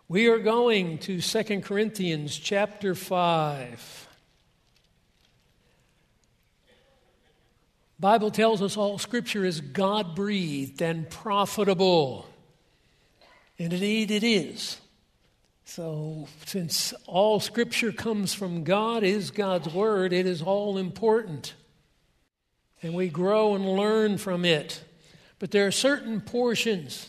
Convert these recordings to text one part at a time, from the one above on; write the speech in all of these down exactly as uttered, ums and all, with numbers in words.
We are going to Second Corinthians chapter five. Bible tells us all Scripture is God-breathed and profitable. And indeed it is. So since all Scripture comes from God, is God's Word, it is all important. And we grow and learn from it. But there are certain portions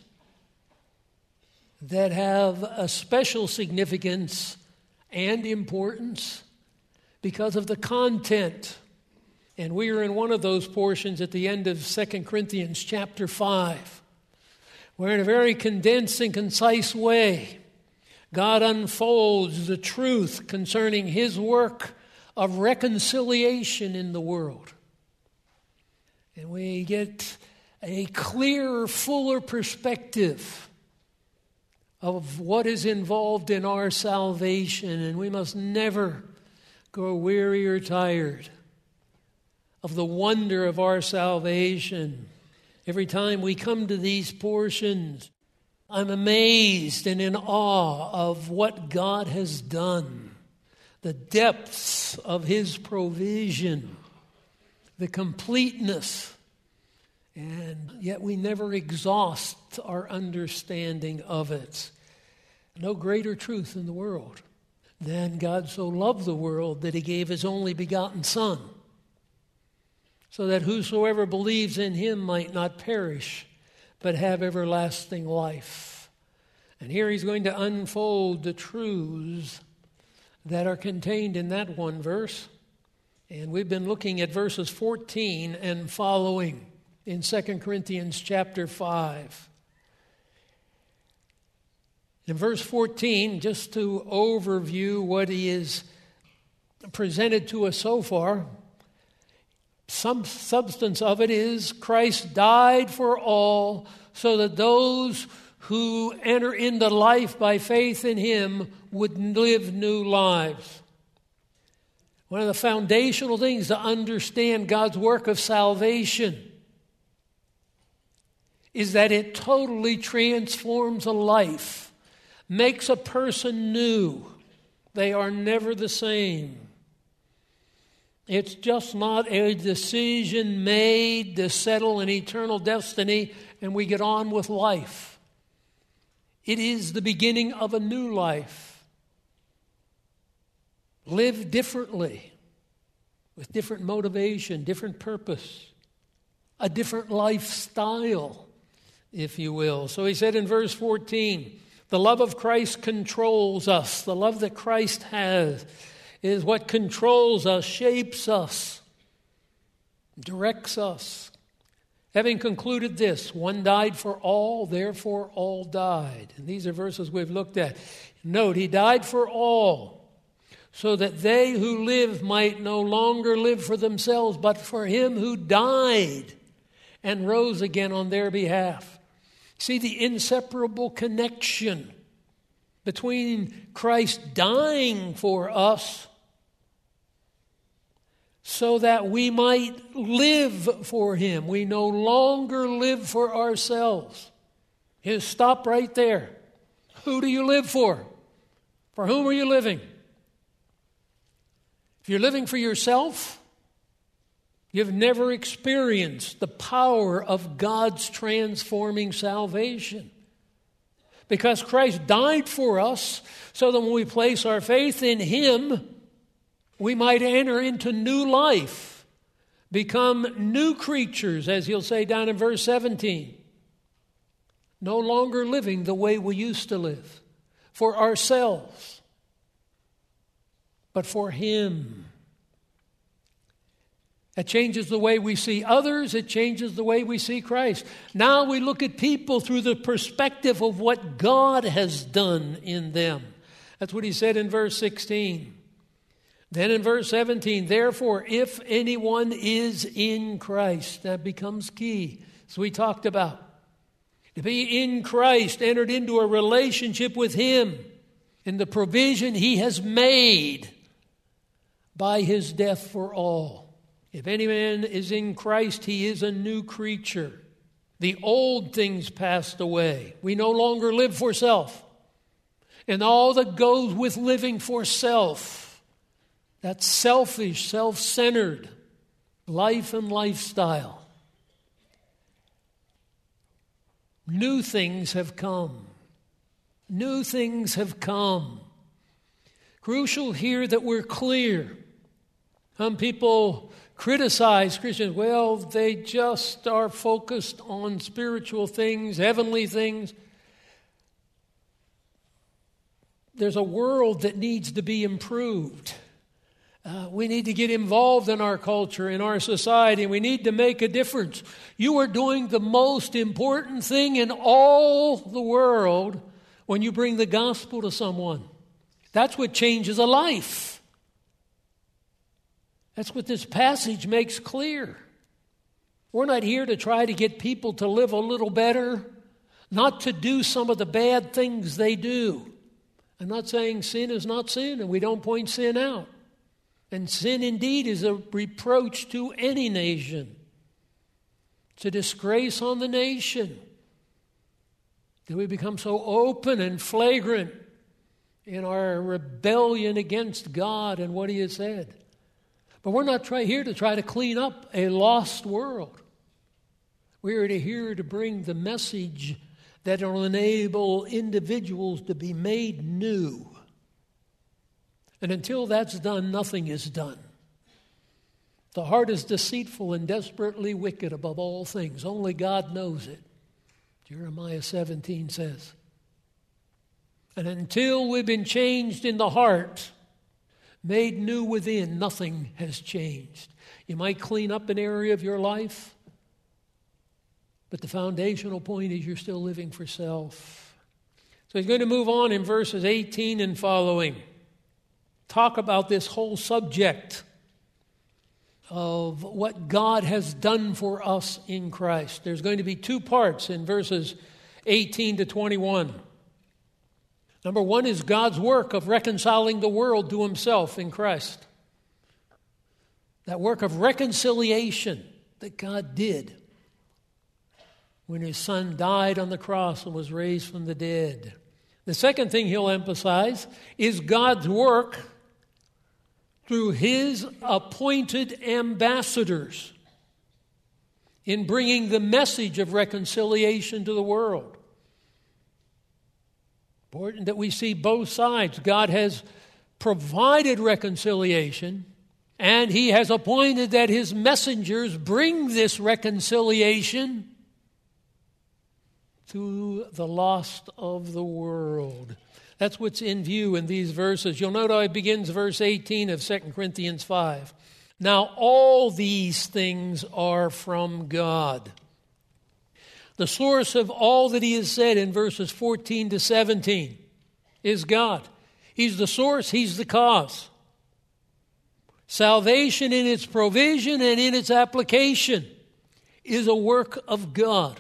that have a special significance and importance because of the content. And we are in one of those portions at the end of Second Corinthians chapter five, where in a very condensed and concise way, God unfolds the truth concerning His work of reconciliation in the world. And we get a clearer, fuller perspective of what is involved in our salvation, and we must never grow weary or tired of the wonder of our salvation. Every time we come to these portions, I'm amazed and in awe of what God has done, the depths of His provision, the completeness, and yet we never exhaust our understanding of it. No greater truth in the world than God so loved the world that He gave His only begotten Son, so that whosoever believes in Him might not perish, but have everlasting life. And here He's going to unfold the truths that are contained in that one verse. And we've been looking at verses fourteen and following in Second Corinthians chapter five. In verse fourteen, just to overview what he is presented to us so far, some substance of it is Christ died for all so that those who enter into life by faith in Him would live new lives. One of the foundational things to understand God's work of salvation is that it totally transforms a life, makes a person new. They are never the same. It's just not a decision made to settle an eternal destiny and we get on with life. It is the beginning of a new life. Live differently, with different motivation, different purpose, a different lifestyle, if you will. So he said in verse fourteen, the love of Christ controls us. The love that Christ has is what controls us, shapes us, directs us. Having concluded this, one died for all, therefore all died. And these are verses we've looked at. Note, He died for all, so that they who live might no longer live for themselves, but for Him who died and rose again on their behalf. See the inseparable connection between Christ dying for us so that we might live for Him. We no longer live for ourselves. Just stop right there. Who do you live for? For whom are you living? If you're living for yourself, you've never experienced the power of God's transforming salvation. Because Christ died for us so that when we place our faith in Him, we might enter into new life, become new creatures, as He'll say down in verse seventeen. No longer living the way we used to live, for ourselves, but for Him. It changes the way we see others. It changes the way we see Christ. Now we look at people through the perspective of what God has done in them. That's what he said in verse sixteen. Then in verse seventeen, therefore, if anyone is in Christ, that becomes key. So we talked about to be in Christ, entered into a relationship with Him in the provision He has made by His death for all. If any man is in Christ, he is a new creature. The old things passed away. We no longer live for self. and all that goes with living for self. That selfish, self-centered life and lifestyle. New things have come. New things have come. Crucial here that we're clear. Some people criticize Christians. Well, they just are focused on spiritual things, heavenly things. There's a world that needs to be improved. Uh, we need to get involved in our culture, in our society. We need to make a difference. You are doing the most important thing in all the world when you bring the gospel to someone. That's what changes a life. That's what this passage makes clear. We're not here to try to get people to live a little better, not to do some of the bad things they do. I'm not saying sin is not sin, and we don't point sin out. And sin indeed is a reproach to any nation. It's a disgrace on the nation that we become so open and flagrant in our rebellion against God and what He has said. But we're not try, here to try to clean up a lost world. We are to here to bring the message that will enable individuals to be made new. And until that's done, nothing is done. The heart is deceitful and desperately wicked above all things. Only God knows it. Jeremiah seventeen says. And until we've been changed in the heart, made new within, nothing has changed. You might clean up an area of your life, but the foundational point is you're still living for self. So he's going to move on in verses eighteen and following. Talk about this whole subject of what God has done for us in Christ. There's going to be two parts in verses eighteen to twenty-one. Number one is God's work of reconciling the world to Himself in Christ. That work of reconciliation that God did when His Son died on the cross and was raised from the dead. The second thing he'll emphasize is God's work through His appointed ambassadors in bringing the message of reconciliation to the world. Important that we see both sides. God has provided reconciliation, and He has appointed that His messengers bring this reconciliation to the lost of the world. That's what's in view in these verses. You'll note how it begins verse eighteen of Second Corinthians five. Now all these things are from God. The source of all that he has said in verses fourteen to seventeen is God. He's the source, He's the cause. Salvation in its provision and in its application is a work of God.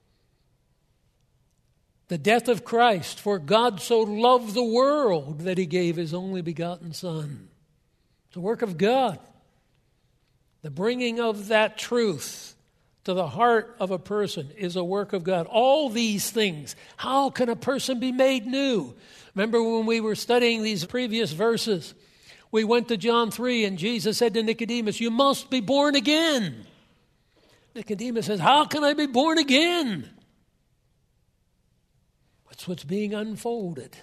The death of Christ, for God so loved the world that He gave His only begotten Son. It's a work of God. The bringing of that truth to the heart of a person is a work of God. All these things, how can a person be made new? Remember when we were studying these previous verses, we went to John three and Jesus said to Nicodemus, you must be born again. Nicodemus says, how can I be born again? That's what's being unfolded.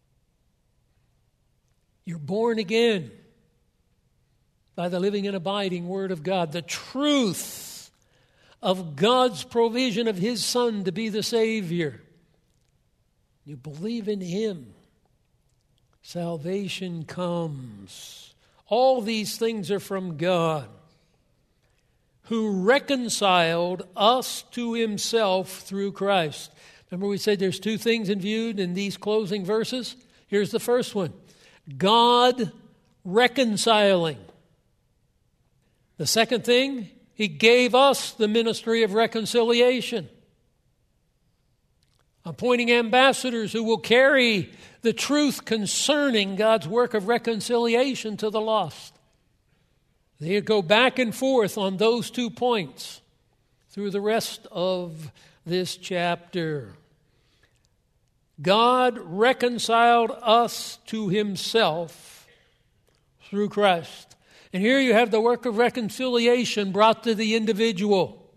You're born again by the living and abiding Word of God. The truth of God's provision of His Son to be the Savior. You believe in Him. Salvation comes. All these things are from God, who reconciled us to Himself through Christ. Remember we said there's two things in view in these closing verses? Here's the first one. God reconciling. The second thing, He gave us the ministry of reconciliation. Appointing ambassadors who will carry the truth concerning God's work of reconciliation to the lost. They go back and forth on those two points through the rest of this chapter. God reconciled us to himself through Christ. And here you have the work of reconciliation brought to the individual.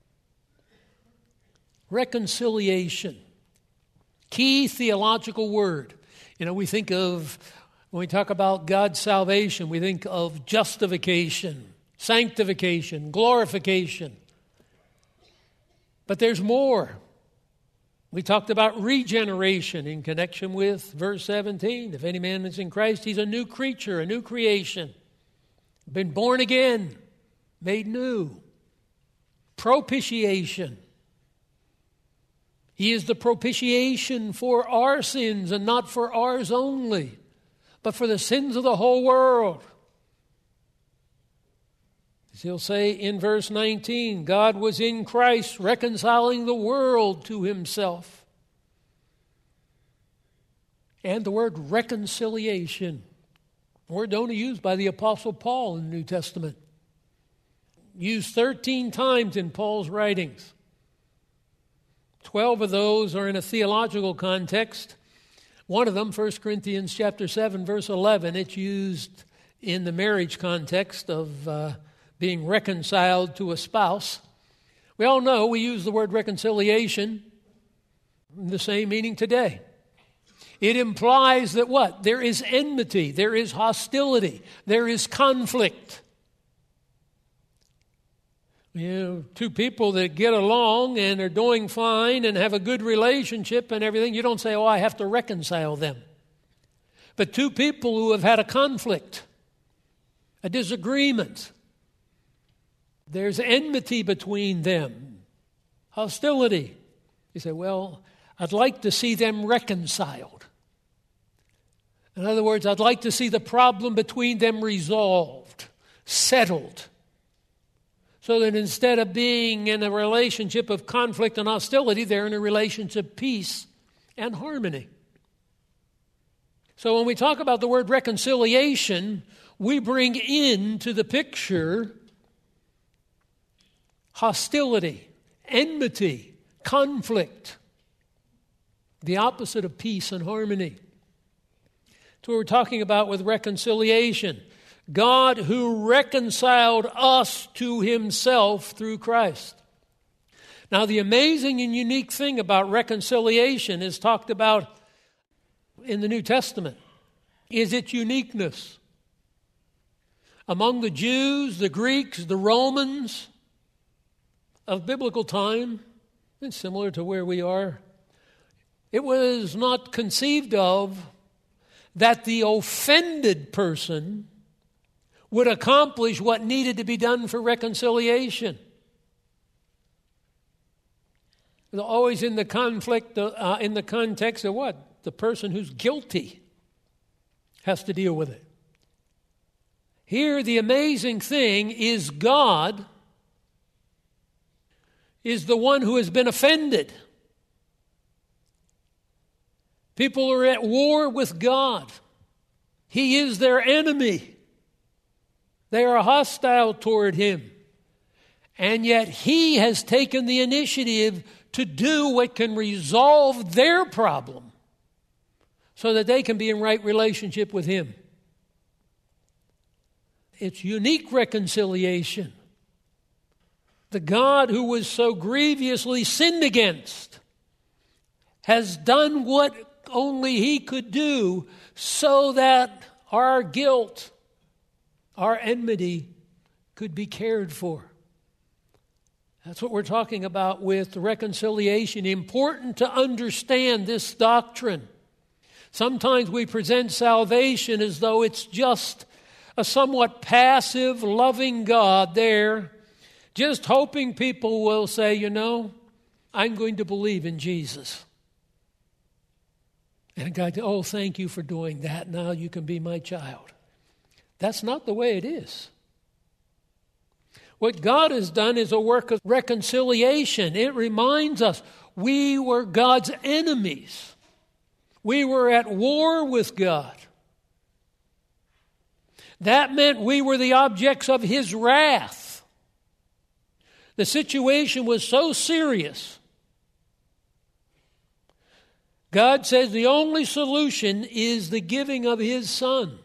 Reconciliation. Key theological word. You know, we think of, when we talk about God's salvation, we think of justification, sanctification, glorification. But there's more. We talked about regeneration in connection with verse seventeen. If any man is in Christ, he's a new creature, a new creation. Been born again, made new. Propitiation. He is the propitiation for our sins, and not for ours only, but for the sins of the whole world. As he'll say in verse nineteen, God was in Christ reconciling the world to himself. And the word reconciliation, a word only used by the Apostle Paul in the New Testament. Used thirteen times in Paul's writings. Twelve of those are in a theological context. One of them, First Corinthians chapter seven, verse eleven, it's used in the marriage context of uh, being reconciled to a spouse. We all know we use the word reconciliation in the same meaning today. It implies that what? There is enmity, there is hostility, there is conflict. You know, two people that get along and are doing fine and have a good relationship and everything, you don't say, oh, I have to reconcile them. But two people who have had a conflict, a disagreement, there's enmity between them, hostility. You say, well, I'd like to see them reconciled. In other words, I'd like to see the problem between them resolved, settled, so that instead of being in a relationship of conflict and hostility, they're in a relationship of peace and harmony. So when we talk about the word reconciliation, we bring into the picture hostility, enmity, conflict, the opposite of peace and harmony. That's what we're talking about with reconciliation. God who reconciled us to himself through Christ. Now, the amazing and unique thing about reconciliation is talked about in the New Testament is its uniqueness. Among the Jews, the Greeks, the Romans of biblical time, it's similar to where we are, it was not conceived of that the offended person would accomplish what needed to be done for reconciliation. They're always in the conflict, uh, in the context of what? The person who's guilty has to deal with it. Here, the amazing thing is God is the one who has been offended. People are at war with God. He is their enemy. They are hostile toward him. And yet he has taken the initiative to do what can resolve their problem so that they can be in right relationship with him. It's unique reconciliation. The God who was so grievously sinned against has done what only he could do so that our guilt, our enmity could be cared for. That's what we're talking about with reconciliation. Important to understand this doctrine. Sometimes we present salvation as though it's just a somewhat passive, loving God there, just hoping people will say, you know, I'm going to believe in Jesus. And God, oh, thank you for doing that. Now you can be my child. That's not the way it is. What God has done is a work of reconciliation. It reminds us we were God's enemies. We were at war with God. That meant we were the objects of his wrath. The situation was so serious. God says the only solution is the giving of His Son.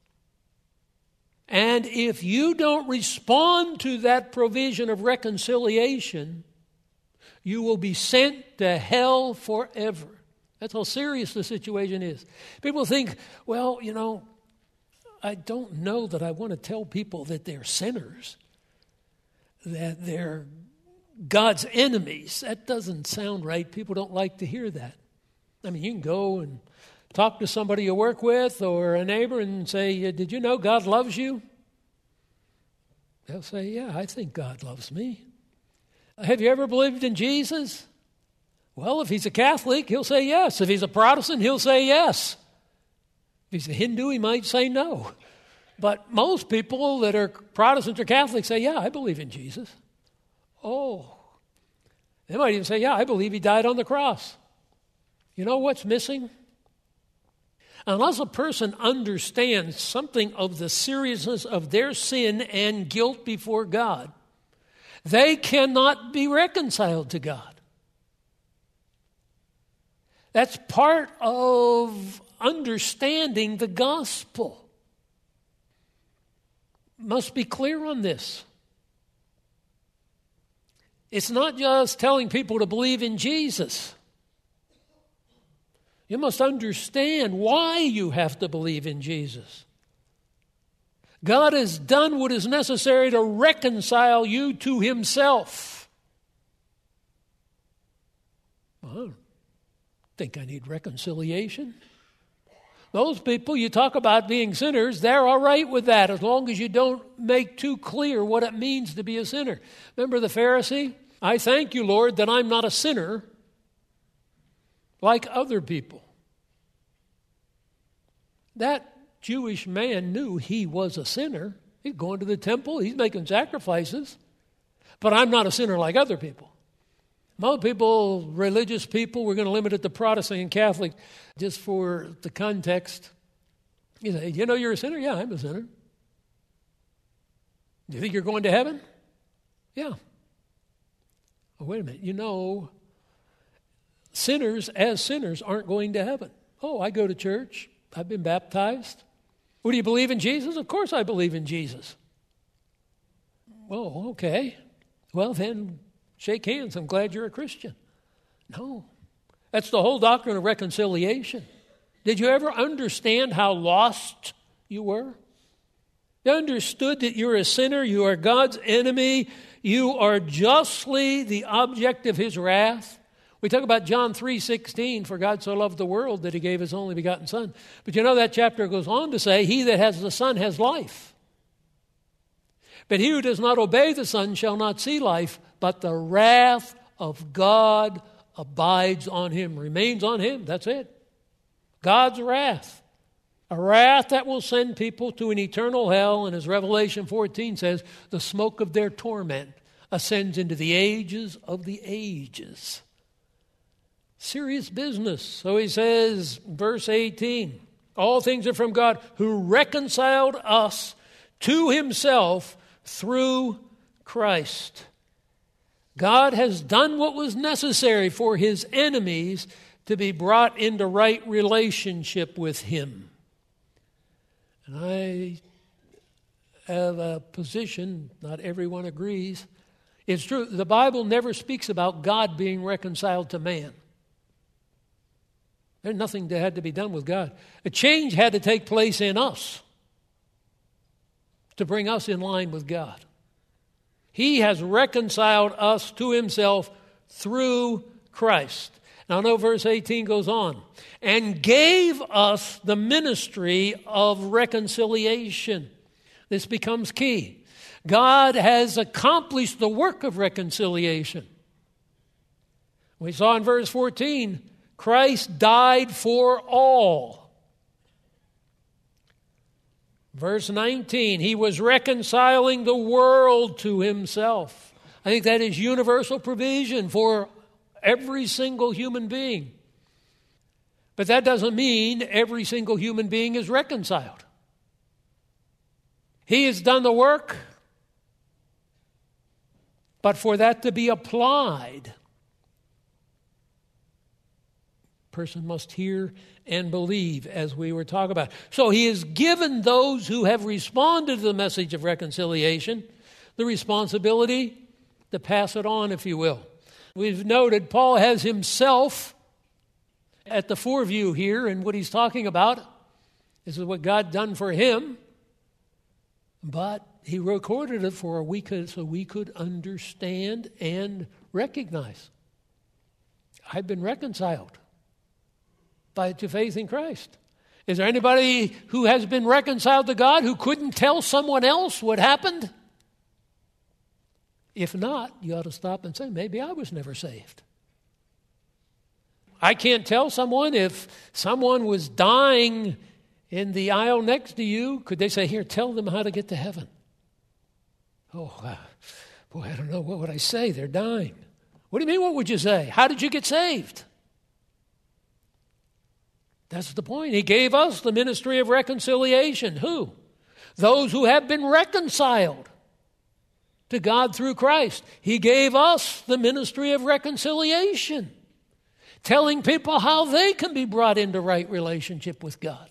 And if you don't respond to that provision of reconciliation, you will be sent to hell forever. That's how serious the situation is. People think, well, you know, I don't know that I want to tell people that they're sinners, that they're God's enemies. That doesn't sound right. People don't like to hear that. I mean, you can go and talk to somebody you work with or a neighbor and say, did you know God loves you? They'll say, yeah, I think God loves me. Have you ever believed in Jesus? Well, if he's a Catholic, he'll say yes. If he's a Protestant, he'll say yes. If he's a Hindu, he might say no. But most people that are Protestants or Catholics say, yeah, I believe in Jesus. Oh. They might even say, yeah, I believe he died on the cross. You know what's missing? Unless a person understands something of the seriousness of their sin and guilt before God, they cannot be reconciled to God. That's part of understanding the gospel. Must be clear on this. It's not just telling people to believe in Jesus. You must understand why you have to believe in Jesus. God has done what is necessary to reconcile you to Himself. Well, think I need reconciliation? Those people you talk about being sinners, they're all right with that as long as you don't make too clear what it means to be a sinner. Remember the Pharisee? I thank you, Lord, that I'm not a sinner like other people. That Jewish man knew he was a sinner. He's going to the temple, he's making sacrifices, but I'm not a sinner like other people. Most people, religious people, we're going to limit it to Protestant and Catholic just for the context. You say, you know you're a sinner? Yeah, I'm a sinner. Do you think you're going to heaven? Yeah. Oh, wait a minute. You know, sinners as sinners aren't going to heaven. Oh, I go to church. I've been baptized. Well, do you believe in Jesus? Of course I believe in Jesus. Well, okay. Well, then shake hands. I'm glad you're a Christian. No. That's the whole doctrine of reconciliation. Did you ever understand how lost you were? You understood that you're a sinner, you are God's enemy, you are justly the object of His wrath. We talk about John three sixteen, for God so loved the world that He gave His only begotten Son. But you know that chapter goes on to say, he that has the Son has life. But he who does not obey the Son shall not see life, but the wrath of God abides on him, remains on him. That's it. God's wrath. A wrath that will send people to an eternal hell, and as Revelation fourteen says, the smoke of their torment ascends into the ages of the ages. Serious business. So he says, verse eighteen, all things are from God who reconciled us to Himself through Christ. God has done what was necessary for His enemies to be brought into right relationship with Him. And I have a position, not everyone agrees. It's true, the Bible never speaks about God being reconciled to man. There's nothing that had to be done with God. A change had to take place in us to bring us in line with God. He has reconciled us to Himself through Christ. Now, no, verse eighteen goes on. And gave us the ministry of reconciliation. This becomes key. God has accomplished the work of reconciliation. We saw in verse fourteen, Christ died for all. Verse nineteen, He was reconciling the world to Himself. I think that is universal provision for every single human being. But that doesn't mean every single human being is reconciled. He has done the work, but for that to be applied, person must hear and believe, as we were talking about. So he has given those who have responded to the message of reconciliation the responsibility to pass it on, if you will. We've noted Paul has himself at the foreview here, and what he's talking about this is what God done for him, but he recorded it for we could, so we could understand and recognize. I've been reconciled by to faith in Christ. Is there anybody who has been reconciled to God who couldn't tell someone else what happened? If not, you ought to stop and say, maybe I was never saved. I can't tell someone if someone was dying in the aisle next to you. Could they say, here, tell them how to get to heaven? Oh, uh, boy, I don't know. What would I say? They're dying. What do you mean, what would you say? How did you get saved? That's the point. He gave us the ministry of reconciliation. Who? Those who have been reconciled to God through Christ. He gave us the ministry of reconciliation, telling people how they can be brought into right relationship with God.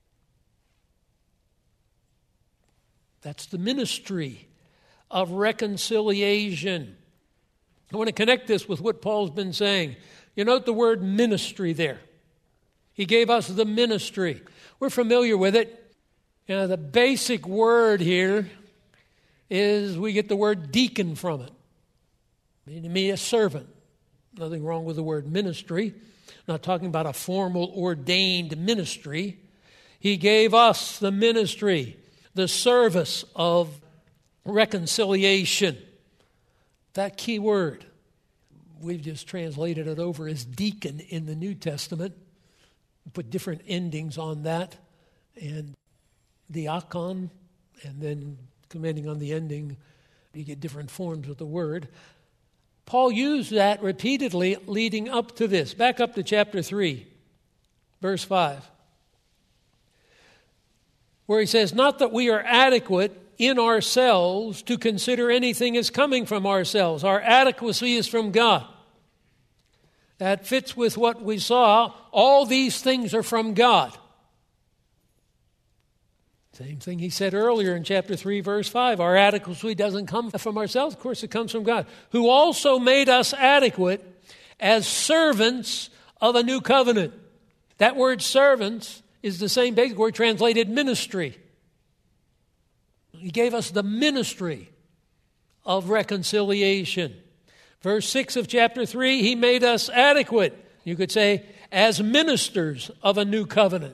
That's the ministry of reconciliation. I want to connect this with what Paul's been saying. You note the word ministry there. He gave us the ministry. We're familiar with it. You know, the basic word here is we get the word deacon from it. Meaning me a servant. Nothing wrong with the word ministry. I'm not talking about a formal ordained ministry. He gave us the ministry, the service of reconciliation. That key word, we've just translated it over as deacon in the New Testament. Put different endings on that, and diakon, and then depending on the ending, you get different forms of the word. Paul used that repeatedly leading up to this. Back up to chapter three, verse five, where he says, not that we are adequate in ourselves to consider anything as coming from ourselves. Our adequacy is from God. That fits with what we saw. All these things are from God. Same thing he said earlier in chapter three, verse five. Our adequacy doesn't come from ourselves. Of course, it comes from God, who also made us adequate as servants of a new covenant. That word servants is the same basic word translated ministry. He gave us the ministry of reconciliation. Verse six of chapter three, he made us adequate, you could say, as ministers of a new covenant.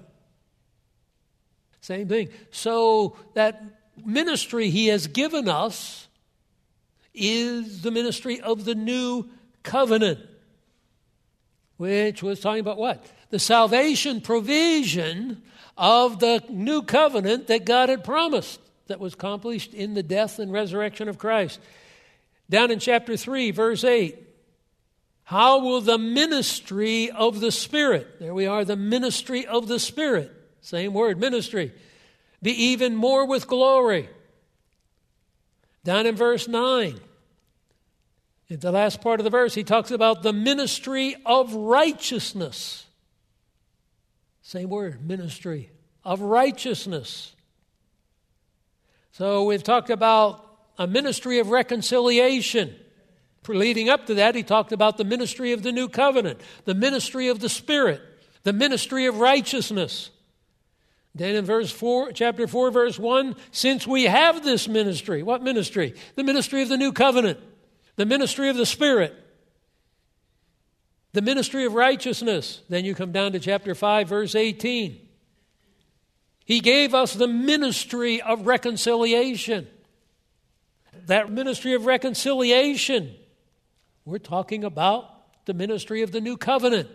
Same thing. So that ministry he has given us is the ministry of the new covenant, which was talking about what? The salvation provision of the new covenant that God had promised, that was accomplished in the death and resurrection of Christ. Down in chapter three, verse eight, how will the ministry of the Spirit, there we are, the ministry of the Spirit, same word, ministry, be even more with glory? Down in verse nine, in the last part of the verse, he talks about the ministry of righteousness. Same word, ministry of righteousness. So we've talked about a ministry of reconciliation. Leading up to that, he talked about the ministry of the new covenant, the ministry of the Spirit, the ministry of righteousness. Then in verse four, chapter four, verse one, since we have this ministry, what ministry? The ministry of the new covenant, the ministry of the Spirit, the ministry of righteousness. Then you come down to chapter five, verse eighteen. He gave us the ministry of reconciliation. That ministry of reconciliation, we're talking about the ministry of the new covenant.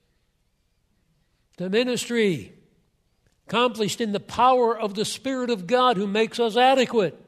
The ministry accomplished in the power of the Spirit of God who makes us adequate.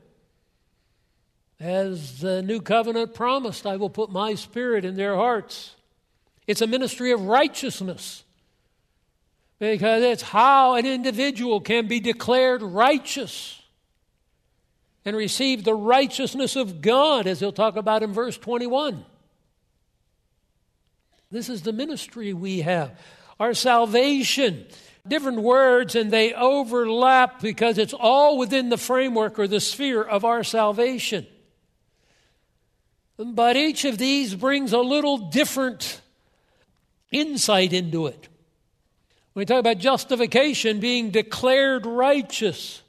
As the new covenant promised, I will put my Spirit in their hearts. It's a ministry of righteousness, because it's how an individual can be declared righteous and receive the righteousness of God, as he'll talk about in verse twenty-one. This is the ministry we have. our salvation. Different words, and they overlap because it's all within the framework or the sphere of our salvation. But each of these brings a little different insight into it. When we talk about justification, being declared righteous,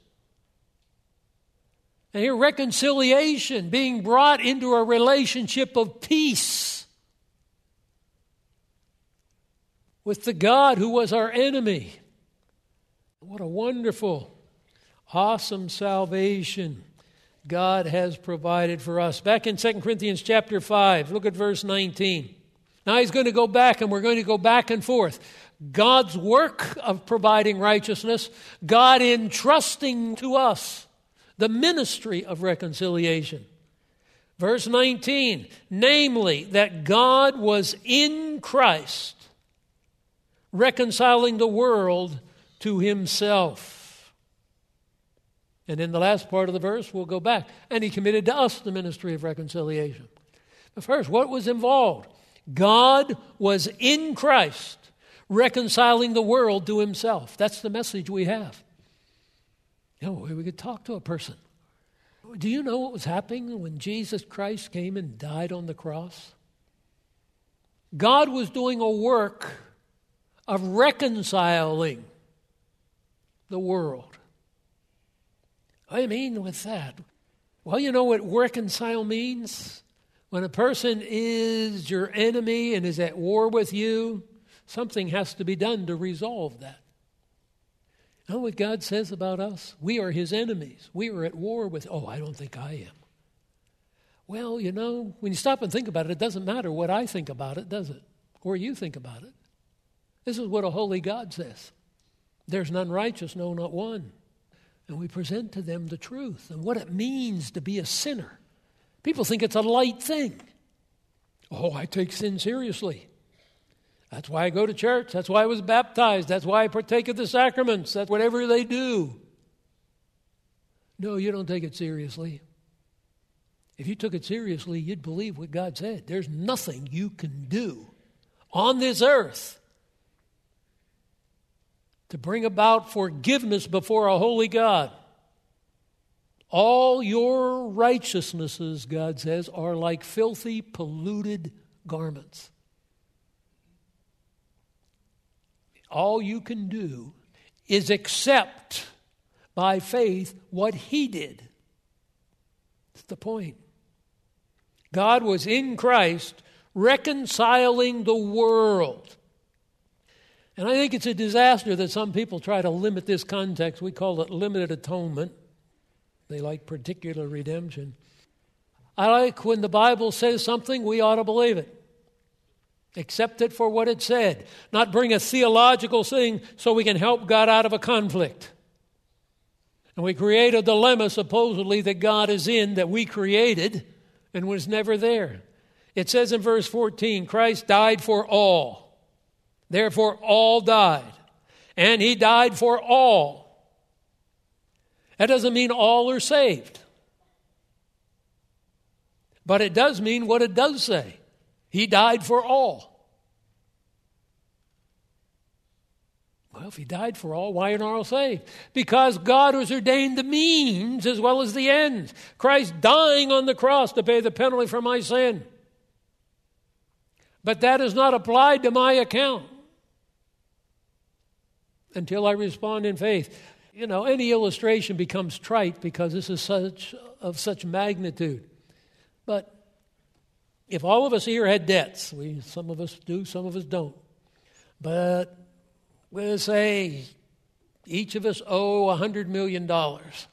and here reconciliation, being brought into a relationship of peace with the God who was our enemy. What a wonderful, awesome salvation God has provided for us. Back in Second Corinthians chapter five, look at verse nineteen. Now he's going to go back, and we're going to go back and forth. God's work of providing righteousness, God entrusting to us the ministry of reconciliation. Verse nineteen, namely, that God was in Christ, reconciling the world to himself. And in the last part of the verse, we'll go back. And he committed to us the ministry of reconciliation. But first, what was involved? God was in Christ, reconciling the world to himself. That's the message we have. You know, we could talk to a person. Do you know what was happening when Jesus Christ came and died on the cross? God was doing a work of reconciling the world. What do you mean with that? Well, you know what reconcile means? When a person is your enemy and is at war with you, something has to be done to resolve that. You know what God says about us? We are his enemies. We are at war with, oh, I don't think I am. Well, you know, when you stop and think about it, it doesn't matter what I think about it, does it? Or you think about it. This is what a holy God says. There's none righteous, no, not one. And we present to them the truth and what it means to be a sinner. People think it's a light thing. Oh, I take sin seriously. That's why I go to church. That's why I was baptized. That's why I partake of the sacraments. That's whatever they do. No, you don't take it seriously. If you took it seriously, you'd believe what God said. There's nothing you can do on this earth to bring about forgiveness before a holy God. All your righteousnesses, God says, are like filthy, polluted garments. All you can do is accept by faith what he did. That's the point. God was in Christ reconciling the world. And I think it's a disaster that some people try to limit this context. We call it limited atonement. They like particular redemption. I like when the Bible says something, we ought to believe it. Accept it for what it said. Not bring a theological thing so we can help God out of a conflict. And we create a dilemma supposedly that God is in, that we created and was never there. It says in verse fourteen, Christ died for all. Therefore, all died. And he died for all. That doesn't mean all are saved. But it does mean what it does say. He died for all. Well, if he died for all, why aren't all saved? Because God has ordained the means as well as the ends. Christ dying on the cross to pay the penalty for my sin. But that is not applied to my account until I respond in faith. You know, any illustration becomes trite because this is such of such magnitude. But if all of us here had debts, we some of us do, some of us don't. But we'll say each of us owe one hundred million dollars.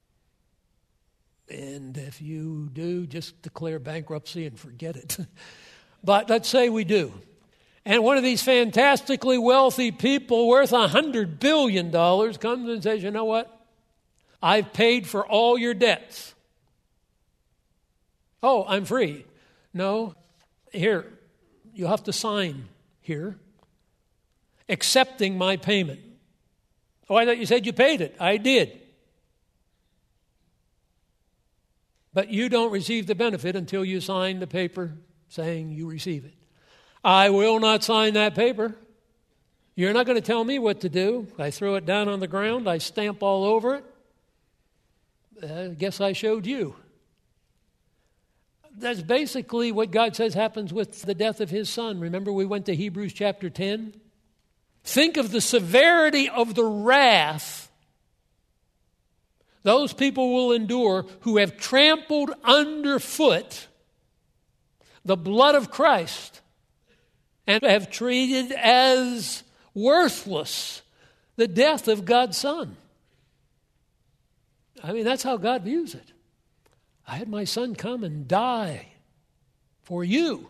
And if you do, just declare bankruptcy and forget it. But let's say we do. And one of these fantastically wealthy people worth one hundred billion dollars comes and says, you know what? I've paid for all your debts. Oh, I'm free. No. Here, you have to sign here, accepting my payment. Oh, I thought you said you paid it. I did. But you don't receive the benefit until you sign the paper saying you receive it. I will not sign that paper You're not going to tell me what to do. I throw it down on the ground. I stamp all over it. I guess I showed you. That's basically what God says happens with the death of his son. Remember, we went to Hebrews chapter ten? Think of the severity of the wrath those people will endure who have trampled underfoot the blood of Christ and have treated as worthless the death of God's Son. I mean, that's how God views it. I had my son come and die for you,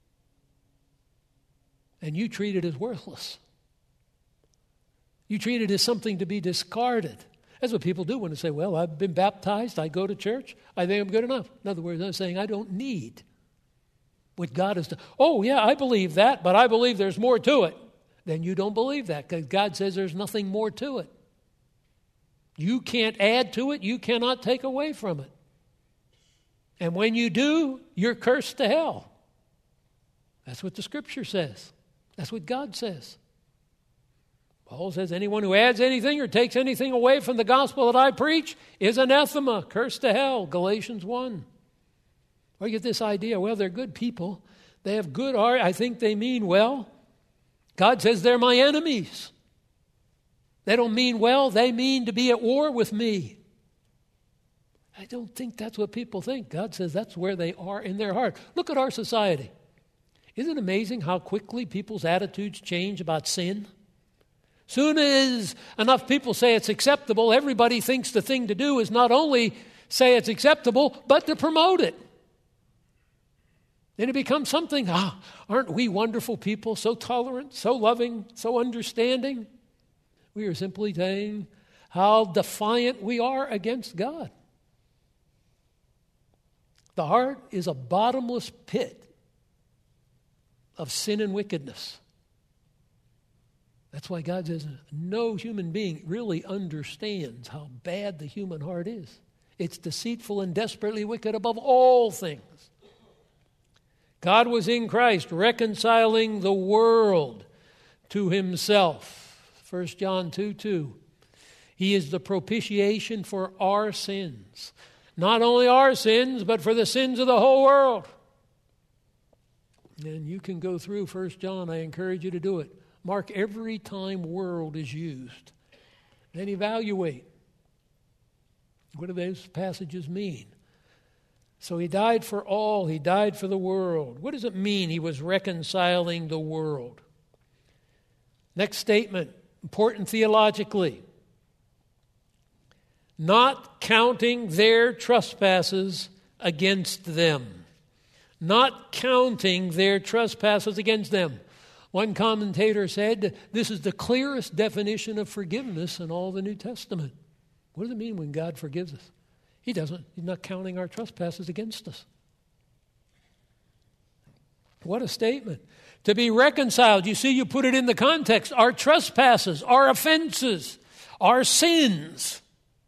and you treat it as worthless. You treat it as something to be discarded. That's what people do when they say, well, I've been baptized, I go to church, I think I'm good enough. In other words, I'm saying I don't need what God has done. Oh, yeah, I believe that, but I believe there's more to it. Then you don't believe that, because God says there's nothing more to it. You can't add to it, you cannot take away from it. And when you do, you're cursed to hell. That's what the Scripture says. That's what God says. Paul says, anyone who adds anything or takes anything away from the gospel that I preach is anathema, cursed to hell, Galatians one. Or you get this idea, well, they're good people. They have good heart. I think they mean well. God says they're my enemies. They don't mean well. They mean to be at war with me. I don't think that's what people think. God says that's where they are in their heart. Look at our society. Isn't it amazing how quickly people's attitudes change about sin? Soon as enough people say it's acceptable, everybody thinks the thing to do is not only say it's acceptable, but to promote it. Then it becomes something, ah, aren't we wonderful people, so tolerant, so loving, so understanding? We are simply saying how defiant we are against God. The heart is a bottomless pit of sin and wickedness. That's why God says no human being really understands how bad the human heart is. It's deceitful and desperately wicked above all things. God was in Christ reconciling the world to himself. First John two two. He is the propitiation for our sins. Not only our sins, but for the sins of the whole world. And you can go through First John. I encourage you to do it. Mark every time world is used. Then evaluate. What do those passages mean? So he died for all. He died for the world. What does it mean he was reconciling the world? Next statement, important theologically. Not counting their trespasses against them. Not counting their trespasses against them. One commentator said, this is the clearest definition of forgiveness in all the New Testament. What does it mean when God forgives us? He doesn't. He's not counting our trespasses against us. What a statement. To be reconciled, you see, you put it in the context. Our trespasses, our offenses, our sins.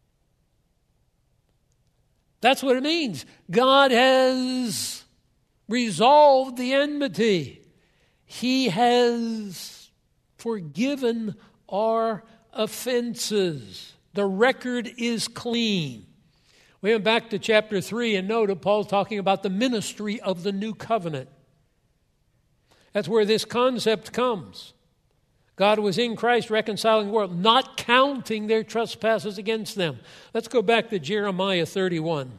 That's what it means. God has resolved the enmity. He has forgiven our offenses. The record is clean. We went back to chapter three and noted Paul's talking about the ministry of the new covenant. That's where this concept comes. God was in Christ reconciling the world, not counting their trespasses against them. Let's go back to Jeremiah thirty-one.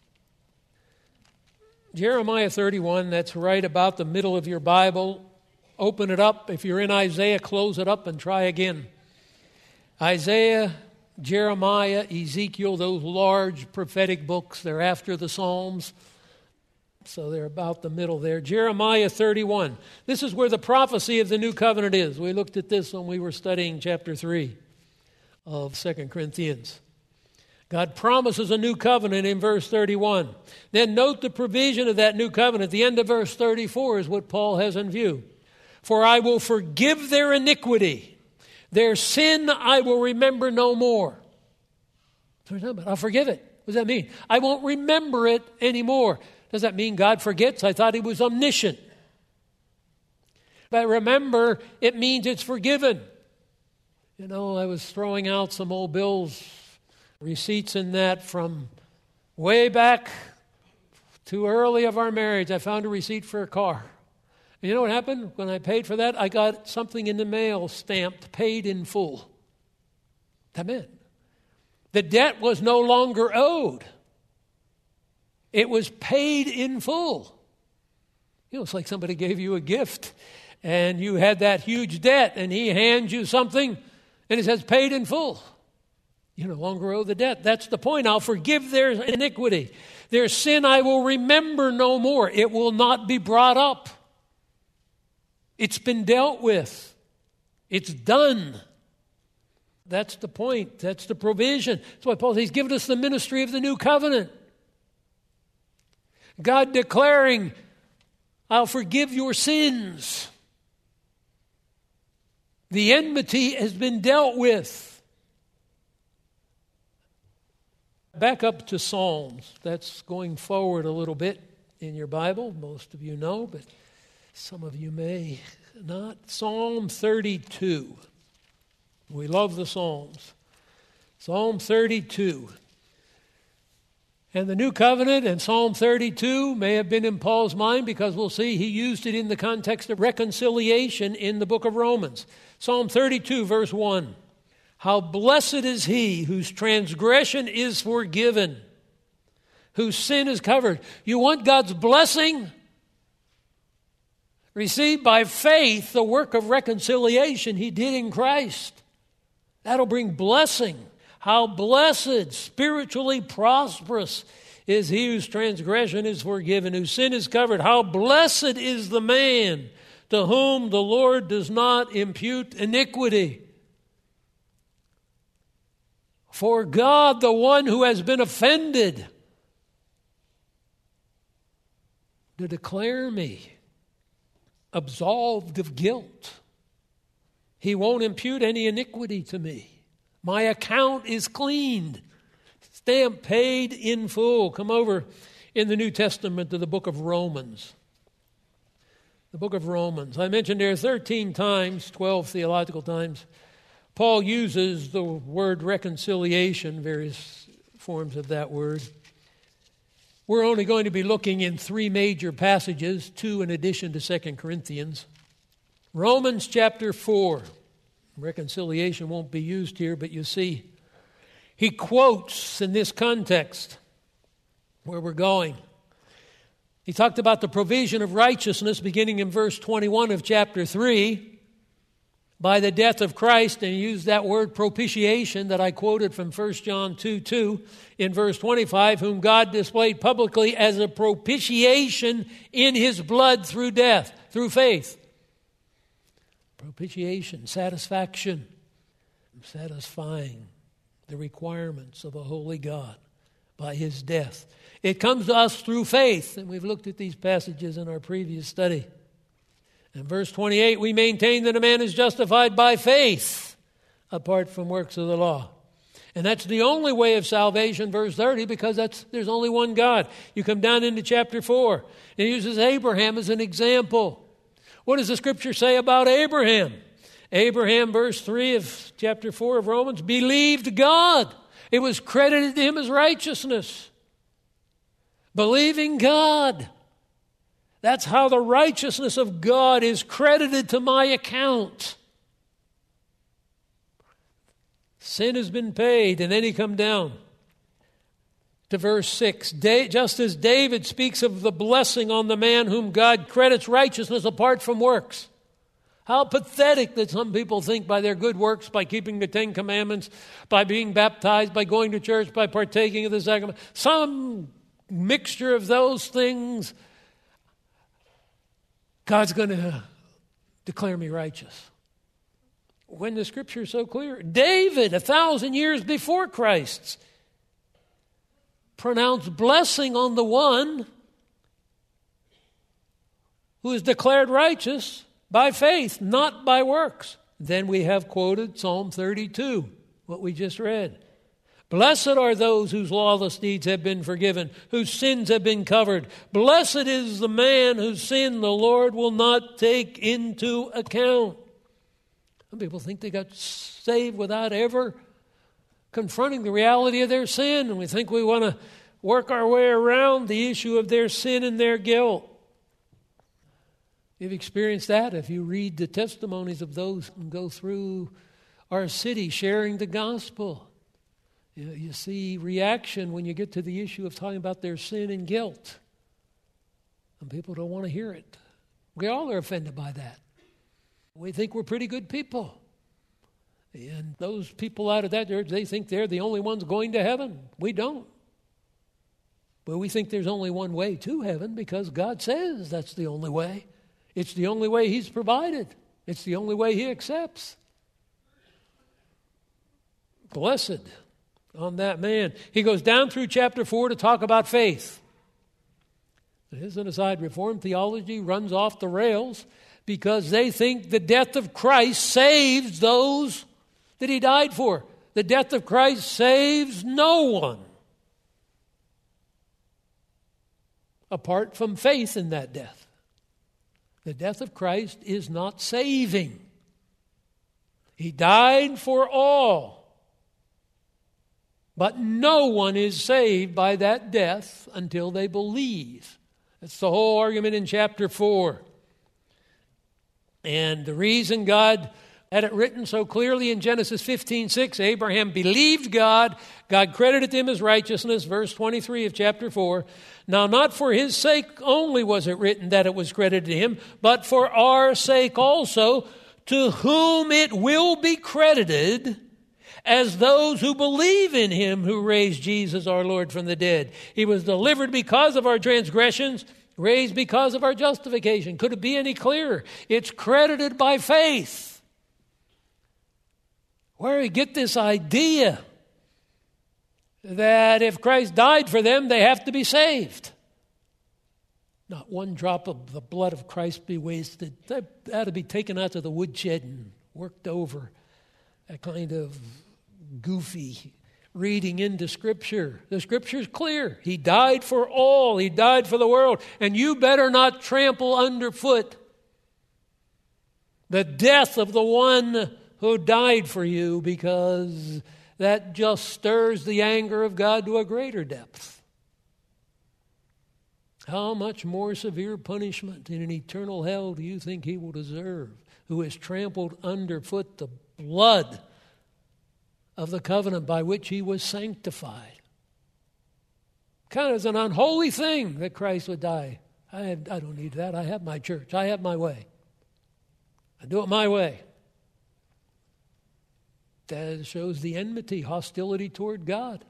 Jeremiah thirty-one, that's right about the middle of your Bible. Open it up. If you're in Isaiah, close it up and try again. Isaiah, Jeremiah, Ezekiel, those large prophetic books, they're after the Psalms. So they're about the middle there. Jeremiah thirty-one. This is where the prophecy of the new covenant is. We looked at this when we were studying chapter three of Second Corinthians. God promises a new covenant in verse thirty-one. Then note the provision of that new covenant. The end of verse thirty-four is what Paul has in view. For I will forgive their iniquity. Their sin I will remember no more. I'll forgive it. What does that mean? I won't remember it anymore. Does that mean God forgets? I thought he was omniscient. But remember, it means it's forgiven. You know, I was throwing out some old bills, receipts in that from way back too early of our marriage. I found a receipt for a car. And you know what happened? When I paid for that, I got something in the mail stamped, paid in full. That meant the debt was no longer owed. It was paid in full. You know, it's like somebody gave you a gift and you had that huge debt and he hands you something and it says paid in full. You no longer owe the debt. That's the point. I'll forgive their iniquity. Their sin I will remember no more. It will not be brought up. It's been dealt with. It's done. That's the point. That's the provision. That's why Paul says he's given us the ministry of the new covenant. God declaring, I'll forgive your sins. The enmity has been dealt with. Back up to Psalms. That's going forward a little bit in your Bible. Most of you know, but some of you may not. Psalm thirty-two. We love the Psalms. Psalm thirty-two. And the New Covenant and Psalm thirty-two may have been in Paul's mind because we'll see he used it in the context of reconciliation in the book of Romans. Psalm thirty-two, verse one. How blessed is he whose transgression is forgiven, whose sin is covered. You want God's blessing? Receive by faith the work of reconciliation he did in Christ. That'll bring blessing. How blessed, spiritually prosperous is he whose transgression is forgiven, whose sin is covered. How blessed is the man to whom the Lord does not impute iniquity. For God, the one who has been offended, to declare me absolved of guilt. He won't impute any iniquity to me. My account is cleaned. Stamp paid in full. Come over in the New Testament to the book of Romans. The book of Romans. I mentioned there thirteen times, twelve theological times, Paul uses the word reconciliation, various forms of that word. We're only going to be looking in three major passages, two in addition to Second Corinthians. Romans chapter four. Reconciliation won't be used here, but you see, he quotes in this context where we're going. He talked about the provision of righteousness beginning in verse twenty-one of chapter three. By the death of Christ, and he used that word propitiation that I quoted from First John two two in verse twenty-five, whom God displayed publicly as a propitiation in his blood through death, through faith. Propitiation, satisfaction, satisfying the requirements of a holy God by his death. It comes to us through faith, and we've looked at these passages in our previous study. In verse twenty-eight, we maintain that a man is justified by faith apart from works of the law. And that's the only way of salvation, verse thirty, because that's there's only one God. You come down into chapter four, and he uses Abraham as an example. What does the Scripture say about Abraham? Abraham, verse three of chapter four of Romans, believed God. It was credited to him as righteousness. Believing God. That's how the righteousness of God is credited to my account. Sin has been paid, and then he come down to verse six. Just as David speaks of the blessing on the man whom God credits righteousness apart from works. How pathetic that some people think by their good works, by keeping the Ten Commandments, by being baptized, by going to church, by partaking of the sacrament, some mixture of those things, God's going to declare me righteous. When the Scripture is so clear. David, a thousand years before Christ, pronounced blessing on the one who is declared righteous by faith, not by works. Then we have quoted Psalm thirty-two, what we just read. Blessed are those whose lawless deeds have been forgiven, whose sins have been covered. Blessed is the man whose sin the Lord will not take into account. Some people think they got saved without ever confronting the reality of their sin, and we think we want to work our way around the issue of their sin and their guilt. You've experienced that if you read the testimonies of those who go through our city sharing the gospel. You, you see reaction when you get to the issue of talking about their sin and guilt. And people don't want to hear it. We all are offended by that. We think we're pretty good people. And those people out of that church, they think they're the only ones going to heaven. We don't. But we think there's only one way to heaven because God says that's the only way. It's the only way He's provided. It's the only way He accepts. Blessed on that man. He goes down through chapter four to talk about faith. As an aside, Reformed theology runs off the rails because they think the death of Christ saves those that He died for. The death of Christ saves no one apart from faith in that death. The death of Christ is not saving. He died for all. But no one is saved by that death until they believe. That's the whole argument in chapter four. And the reason God had it written so clearly in Genesis fifteen six, Abraham believed God, God credited him as righteousness, verse twenty-three of chapter four. Now, not for his sake only was it written that it was credited to him, but for our sake also, to whom it will be credited as those who believe in Him who raised Jesus our Lord from the dead. He was delivered because of our transgressions, raised because of our justification. Could it be any clearer? It's credited by faith. Where do we get this idea that if Christ died for them, they have to be saved? Not one drop of the blood of Christ be wasted. That ought to be taken out to the woodshed and worked over. That kind of goofy reading into Scripture. The Scripture is clear. He died for all. He died for the world. And you better not trample underfoot the death of the one who died for you, because that just stirs the anger of God to a greater depth. How much more severe punishment in an eternal hell do you think He will deserve, who has trampled underfoot the blood of the covenant by which He was sanctified? Kind of is an unholy thing that Christ would die. I have, I don't need that. I have my church. I have my way. I do it my way. That shows the enmity, hostility toward God.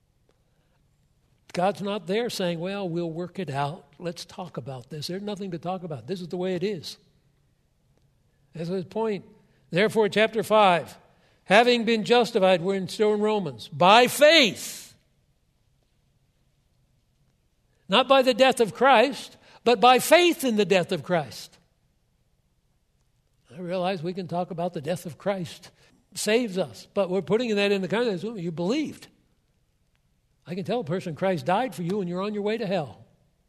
God's not there saying, well, we'll work it out. Let's talk about this. There's nothing to talk about. This is the way it is. That's his point. Therefore, chapter five, having been justified, we're in, still in Romans, by faith. Not by the death of Christ, but by faith in the death of Christ. I realize we can talk about the death of Christ saves us, but we're putting that in the context of you believed. I can tell a person Christ died for you and you're on your way to hell.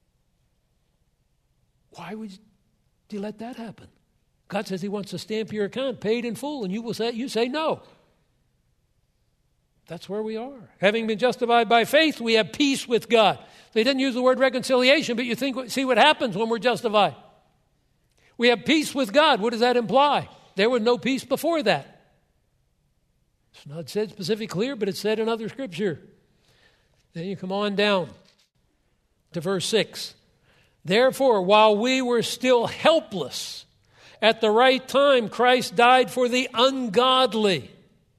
Why would you let that happen? God says He wants to stamp your account paid in full, and you will say, you say no. That's where we are. Having been justified by faith, we have peace with God. They didn't use the word reconciliation, but you think, see what happens when we're justified. We have peace with God. What does that imply? There was no peace before that. It's not said specifically here, but it's said in other Scripture. Then you come on down to verse six. Therefore, while we were still helpless, at the right time, Christ died for the ungodly.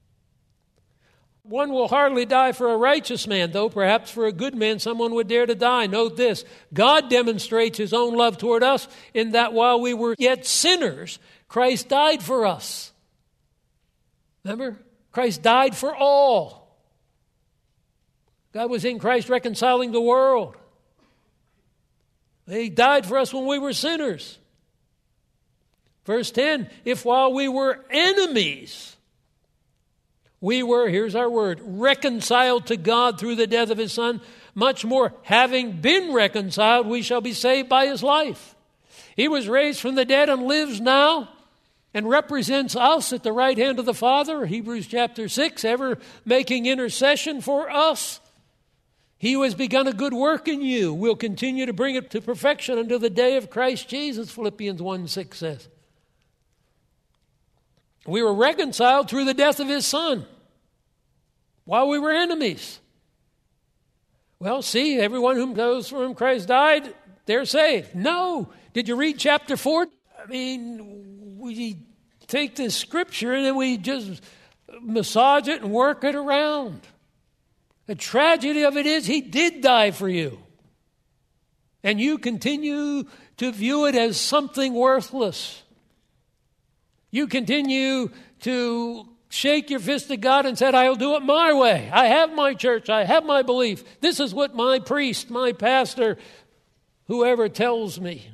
One will hardly die for a righteous man, though perhaps for a good man someone would dare to die. Note this, God demonstrates His own love toward us in that while we were yet sinners, Christ died for us. Remember? Christ died for all. God was in Christ reconciling the world. He died for us when we were sinners. Verse ten, if while we were enemies, we were, here's our word, reconciled to God through the death of His Son, much more, having been reconciled, we shall be saved by His life. He was raised from the dead and lives now. and represents us at the right hand of the Father, Hebrews chapter six, ever making intercession for us. He who has begun a good work in you will continue to bring it to perfection until the day of Christ Jesus, Philippians one six says. We were reconciled through the death of his Son while we were enemies. Well, see, everyone whom those for whom Christ died, they're saved. No. Did you read chapter four? I mean, we take this scripture and then we just massage it and work it around. The tragedy of it is he did die for you. And you continue to view it as something worthless. You continue to shake your fist at God and said, I'll do it my way. I have my church. I have my belief. This is what my priest, my pastor, whoever tells me.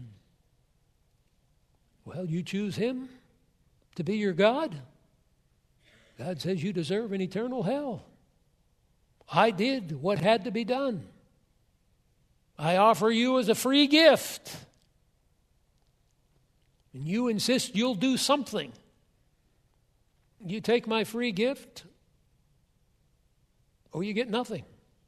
Well, you choose him to be your God. God says you deserve an eternal hell. I did what had to be done. I offer you as a free gift. And you insist you'll do something. You take my free gift, or you get nothing.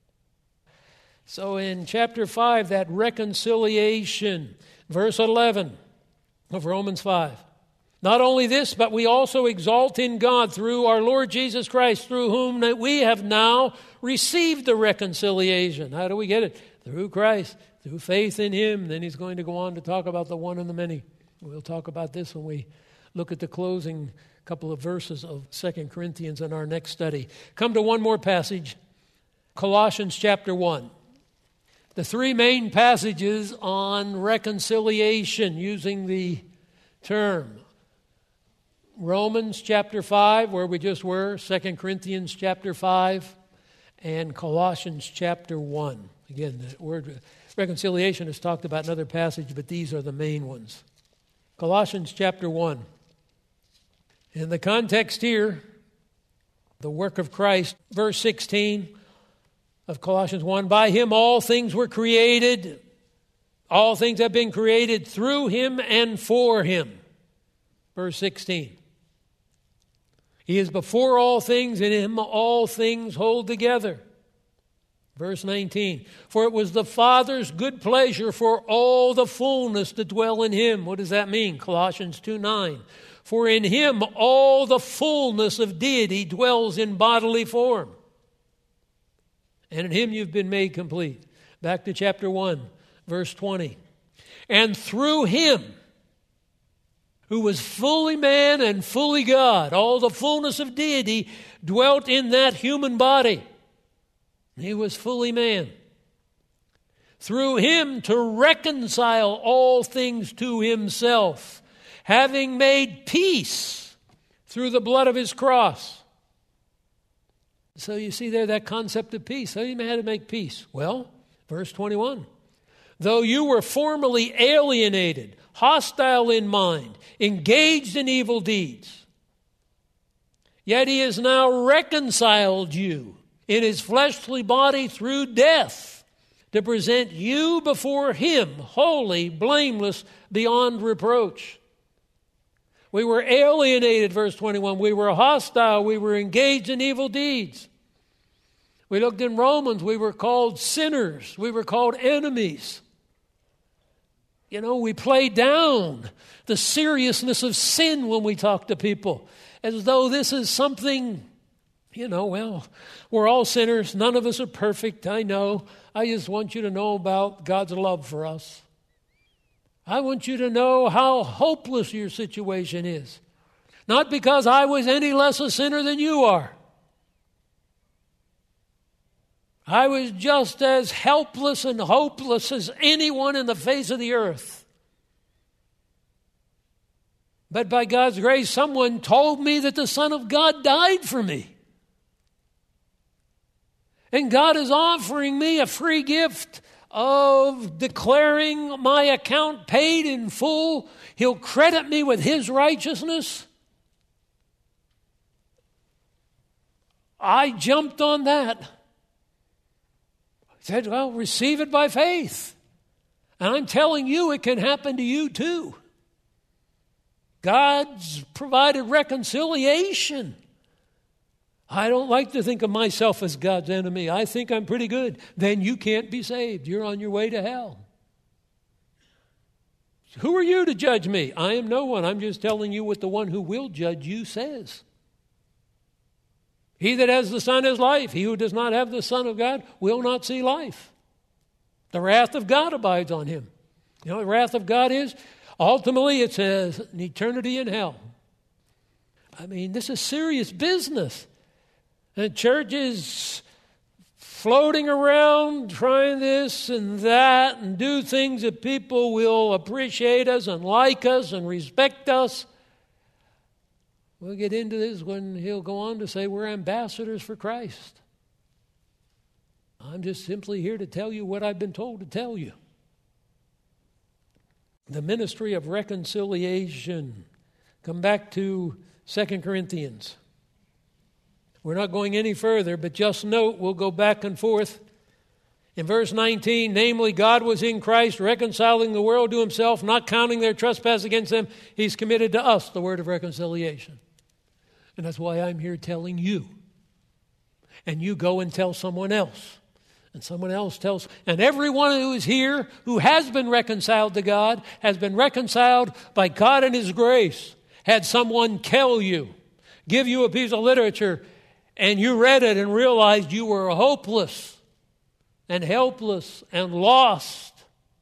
So in chapter five, that reconciliation, verse eleven of Romans five. Not only this, but we also exalt in God through our Lord Jesus Christ, through whom we have now received the reconciliation. How do we get it? Through Christ, through faith in him. Then he's going to go on to talk about the one and the many. We'll talk about this when we look at the closing couple of verses of Second Corinthians in our next study. Come to one more passage, Colossians chapter one. The three main passages on reconciliation using the term. Romans chapter five, where we just were, Second Corinthians chapter five, and Colossians chapter one. Again, the word reconciliation is talked about in another passage, but these are the main ones. Colossians chapter one. In the context here, the work of Christ, verse sixteen of Colossians one, by him all things were created. All things have been created through him and for him. Verse sixteen. He is before all things, and in him all things hold together. Verse nineteen. For it was the Father's good pleasure for all the fullness to dwell in him. What does that mean? Colossians two nine. For in him all the fullness of deity dwells in bodily form. And in him you've been made complete. Back to chapter one, verse twenty. And through him, who was fully man and fully God, all the fullness of deity dwelt in that human body. He was fully man. Through him to reconcile all things to himself, having made peace through the blood of his cross. So you see there that concept of peace. How do you know how to make peace? Well, verse twenty-one. Though you were formerly alienated, hostile in mind, engaged in evil deeds, yet he has now reconciled you in his fleshly body through death, to present you before him holy, blameless, beyond reproach. We were alienated, verse twenty-one. We were hostile. We were engaged in evil deeds. We looked in Romans. We were called sinners. We were called enemies. You know, we play down the seriousness of sin when we talk to people, as though this is something, you know, well, we're all sinners. None of us are perfect. I know. I just want you to know about God's love for us. I want you to know how hopeless your situation is. Not because I was any less a sinner than you are. I was just as helpless and hopeless as anyone in the face of the earth. But by God's grace, someone told me that the Son of God died for me. And God is offering me a free gift of declaring my account paid in full. He'll credit me with his righteousness. I jumped on that. I said, well, receive it by faith. And I'm telling you, it can happen to you too. God's provided reconciliation. I don't like to think of myself as God's enemy. I think I'm pretty good. Then you can't be saved. You're on your way to hell. Who are you to judge me? I am no one. I'm just telling you what the one who will judge you says. He that has the Son has life. He who does not have the Son of God will not see life. The wrath of God abides on him. You know what the wrath of God is? Ultimately, it says an eternity in hell. I mean, this is serious business. And churches floating around trying this and that and do things that people will appreciate us and like us and respect us. We'll get into this when he'll go on to say we're ambassadors for Christ. I'm just simply here to tell you what I've been told to tell you. The ministry of reconciliation. Come back to Second Corinthians. We're not going any further, but just note, we'll go back and forth. In verse nineteen, namely, God was in Christ, reconciling the world to himself, not counting their trespass against them. He's committed to us the word of reconciliation. And that's why I'm here telling you. And you go and tell someone else. And someone else tells, and everyone who is here who has been reconciled to God has been reconciled by God and his grace. Had someone tell you, give you a piece of literature, and you read it and realized you were hopeless and helpless and lost,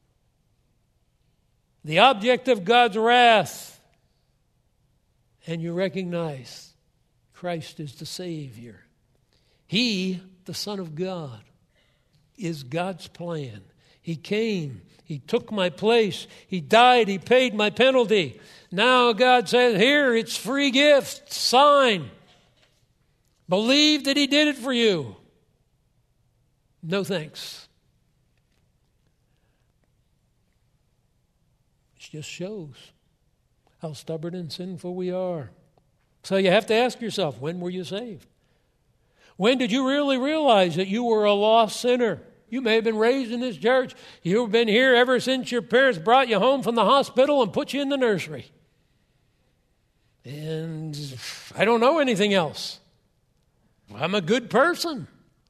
the object of God's wrath, and you recognize Christ is the Savior. He, the Son of God, is God's plan. He came. He took my place. He died. He paid my penalty. Now God says, here, it's free gift. Sign. Believe that he did it for you. No thanks. It just shows how stubborn and sinful we are. So you have to ask yourself, when were you saved? When did you really realize that you were a lost sinner? You may have been raised in this church. You've been here ever since your parents brought you home from the hospital and put you in the nursery. And I don't know anything else. I'm a good person.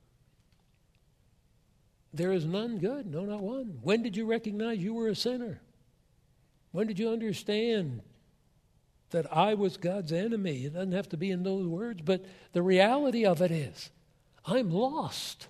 There is none good, no, not one. When did you recognize you were a sinner? When did you understand that I was God's enemy? It doesn't have to be in those words, but the reality of it is, I'm lost.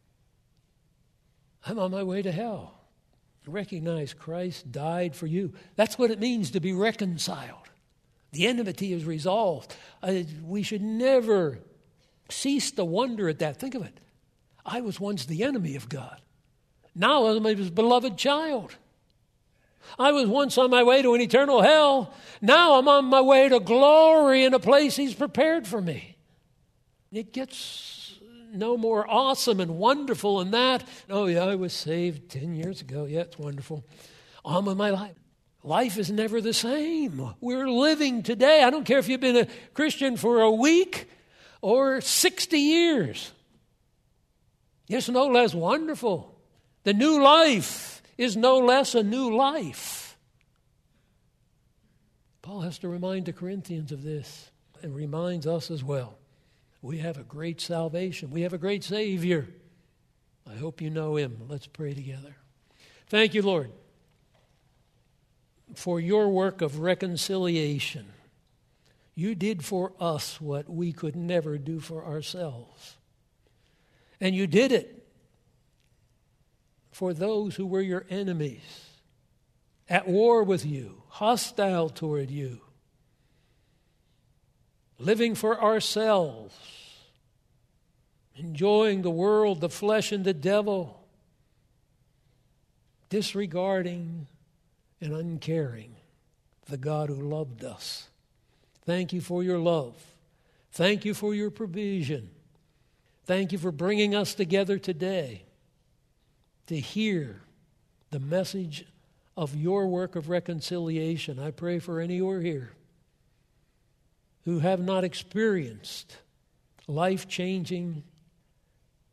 I'm on my way to hell. Recognize Christ died for you. That's what it means to be reconciled. The enmity is resolved. Uh, we should never cease to wonder at that. Think of it. I was once the enemy of God. Now I'm his beloved child. I was once on my way to an eternal hell. Now I'm on my way to glory in a place he's prepared for me. It gets no more awesome and wonderful than that. Oh, yeah, I was saved ten years ago. Yeah, it's wonderful. On with my life. Life is never the same. We're living today. I don't care if you've been a Christian for a week or sixty years. It's no less wonderful. The new life is no less a new life. Paul has to remind the Corinthians of this and reminds us as well. We have a great salvation. We have a great Savior. I hope you know him. Let's pray together. Thank you, Lord, for your work of reconciliation. You did for us what we could never do for ourselves. And you did it for those who were your enemies, at war with you, hostile toward you, living for ourselves, enjoying the world, the flesh, and the devil, disregarding and uncaring the God who loved us. Thank you for your love. Thank you for your provision. Thank you for bringing us together today to hear the message of your work of reconciliation. I pray for any who are here who have not experienced life-changing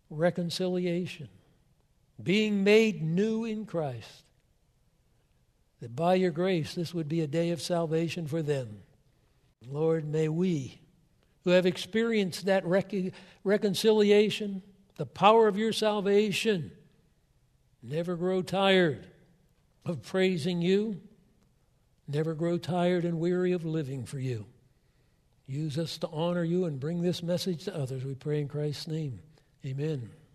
reconciliation, being made new in Christ. that by your grace this would be a day of salvation for them. Lord, may we, who have experienced that rec- reconciliation, the power of your salvation, never grow tired of praising you, never grow tired and weary of living for you. Use us to honor you and bring this message to others, we pray in Christ's name. Amen.